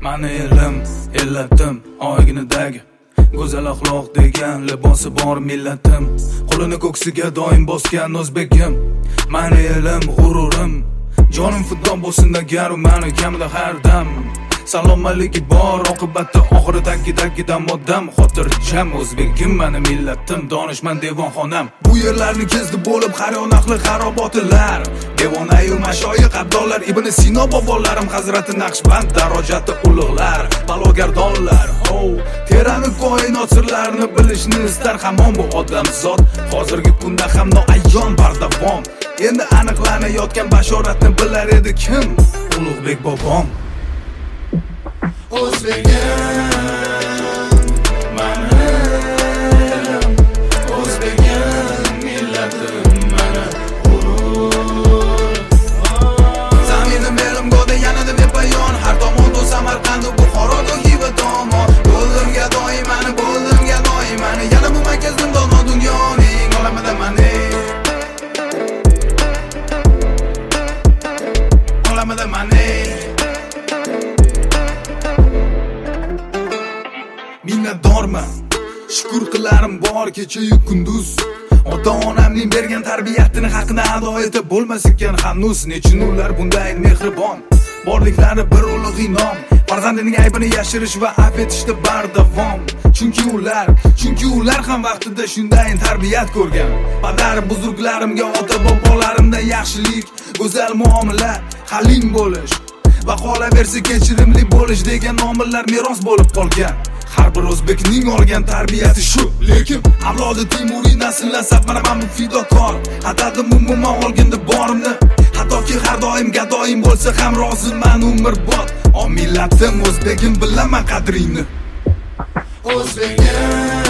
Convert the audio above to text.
Mani elim, ellatim, oyginidagi go'zal axloq degan libosi bor millatim. Qo'lini ko'ksiga doim bosgan o'zbekim. Mani elim, g'ururim, jonim fido bo'lsin agar mani kamida har dam. Salomaligi bor, oqibatda oxiri taggidan moddam. Xotirjam o'zbekim, mani millatim, donishmand devonxonam. Bu yerlarni kezdi bo'lib qaryon ahli xarobotilar. Devonayu mashoyix abdollar, Ibn Sino bobolarim, Hazrati Naqshband darajati ulug'lar, balogardonlar. Terani koinot sirlarini bilishni istar hamon bu odamzod. Hozirgi kunda ham noayyon bardavom. Endi aniqlanayotgan bashoratni bilar edi kim? Ulug'bek bobom. O'zbegim, mani elim, o'zbegim, millatim, mani g'urur. Zaminim elim go'da yanada bepayon, har tomonda Samarqand, Buxoroda Xiva tomon. Bo'ldimga doim mani, yana bu markazim dono dunyoning olamida mani. Olamida mani. Minnatdorman, shukr qilarim bor kecha-yu kunduz. Ota-onamning bergan tarbiyatini haqini ado etib bo'lmas ekan hanuz. Nechun ular bunday mehribon, borliklari bir ulug' inom. Farzandining aybini yashirish va afv etishda bardavom. Chunki ular ham vaqtida shunday tarbiyat ko'rgan. Padar buzurglarimga, ota bobolarimdan yaxshilik, go'zal muomala, halim bo'lish va qolaversa kechirimli bo'lish degan omillar meros bo'lib qolgan. Har bir o'zbekning olgan tarbiyati shu, lekin avlodi Timuriy nasl-nasab mana bu fidokor. Atadim umuman olganda borimni, hattoki har doim gadoyim bo'lsa ham roziman umrbod. O millatim, o'zbegim, bilaman qadringni. O'zbegim